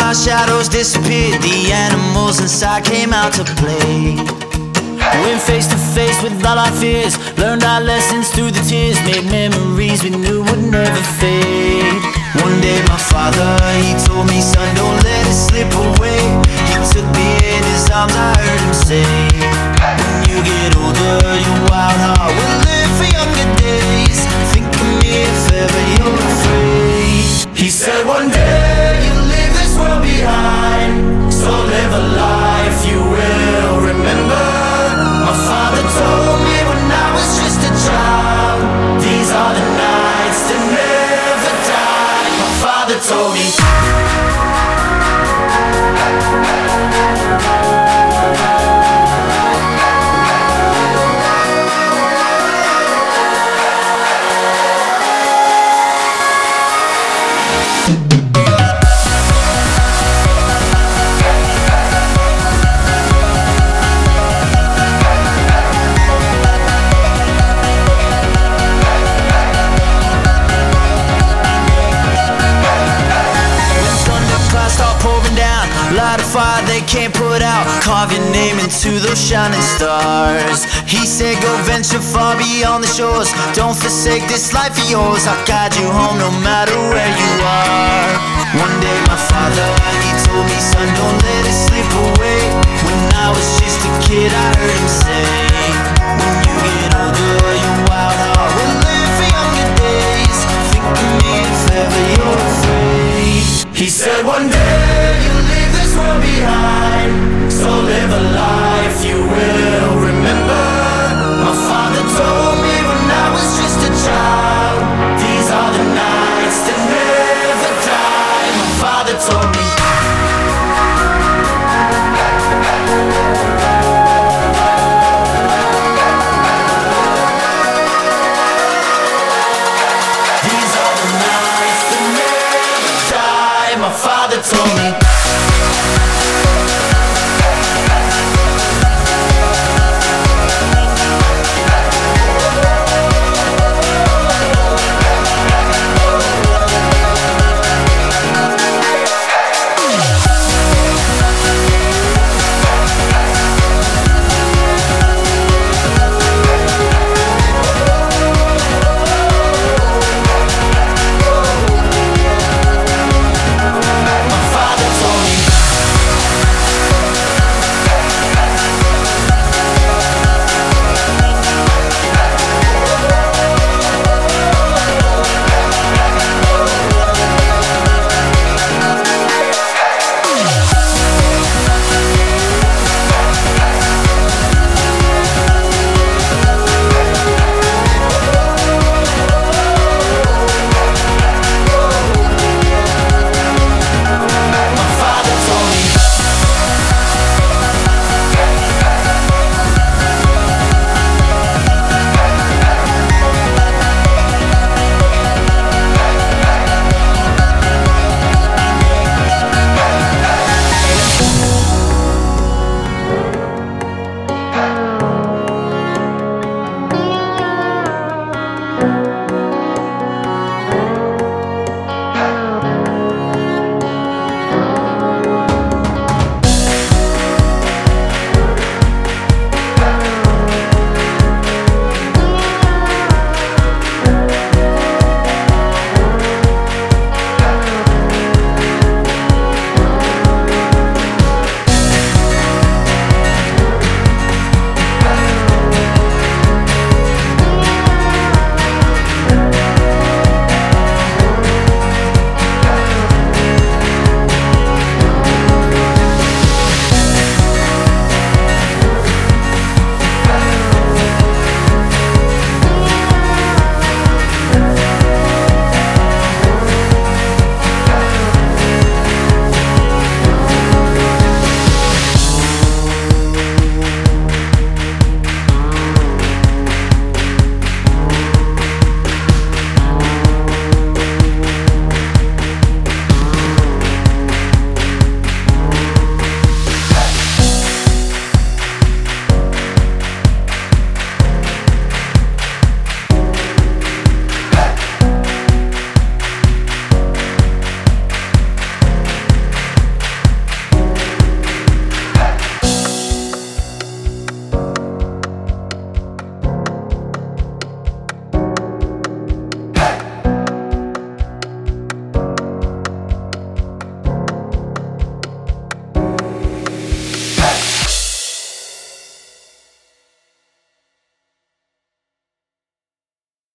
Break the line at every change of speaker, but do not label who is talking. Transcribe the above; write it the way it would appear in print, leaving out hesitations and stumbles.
our shadows disappeared, the animals inside came out to play. Went face to face with all our fears, learned our lessons through the tears, made memories we knew would never fade. One day my father, he told me, son, don't let it slip away. He took me in his arms, I heard him say, when you get older, your wild heart will live for younger days. Think of me if ever you're afraid. He said one day you'll leave this world behind, so live a life you will remember. My father told me when I was just a child, these are the nights that never die. My father told me. Light a fire they can't put out, carve your name into those shining stars. He said go venture far beyond the shores, don't forsake this life of yours. I'll guide you home no matter where you are. One day my father, he told me, son, don't let it slip away. When I was just a kid I heard him say,